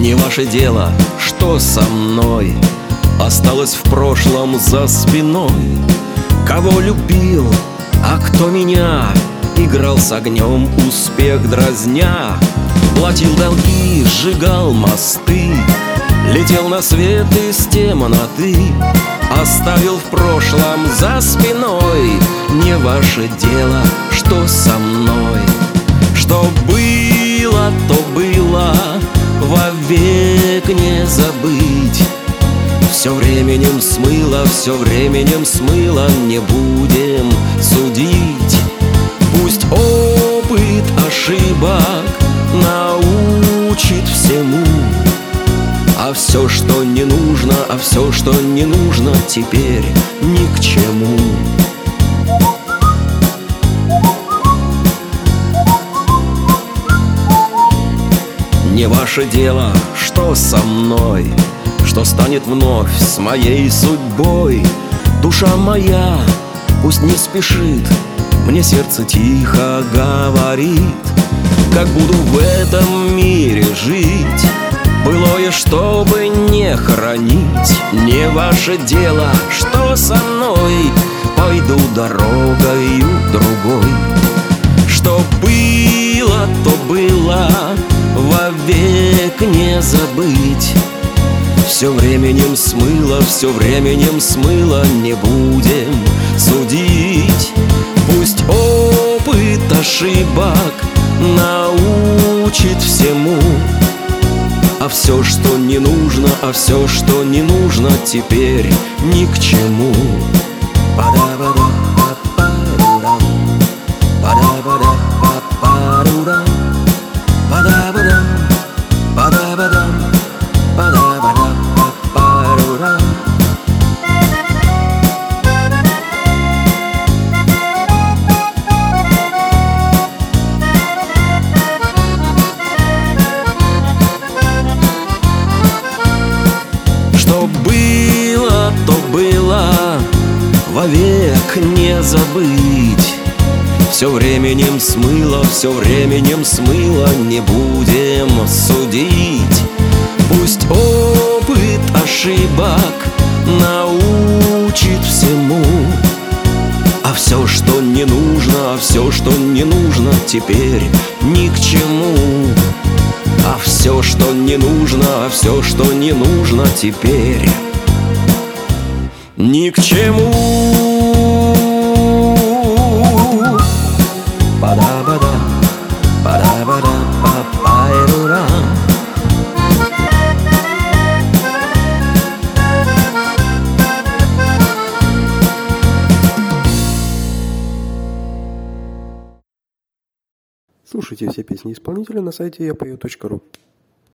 Не ваше дело, что со мной осталось в прошлом за спиной. Кого любил, а кто меня играл с огнем, успех дразня. Платил долги, сжигал мосты, летел на свет из темноты. Оставил в прошлом за спиной. Не ваше дело, что со мной. Что было, то было, вовек не забыть. Все временем смыло, все временем смыло, не будем судить. Пусть опыт ошибок научит всему. А все, что не нужно, а все, что не нужно, теперь ни к чему. Не ваше дело, что со мной, что станет вновь с моей судьбой. Душа моя пусть не спешит, мне сердце тихо говорит, как буду в этом мире жить. Былое, чтобы не хранить. Не ваше дело, что со мной, пойду дорогою другой. Что было, то было, вовек не забыть. Все временем смыло, все временем смыло, не будем судить. Пусть опыт ошибок научит всему. А все, что не нужно, а все, что не нужно, теперь ни к чему. Что было, то было, вовек не забыть. Все временем смыло, все временем смыло, не будем судить. Пусть опыт ошибок научит всему. А все, что не нужно, а все, что не нужно, теперь ни к чему. А все, что не нужно, а все, что не нужно, теперь ни к чему. Па-да-ба-да, па-да-ба-да, па-па-ду-ра. Слушайте все песни исполнителя на сайте yapою.ru.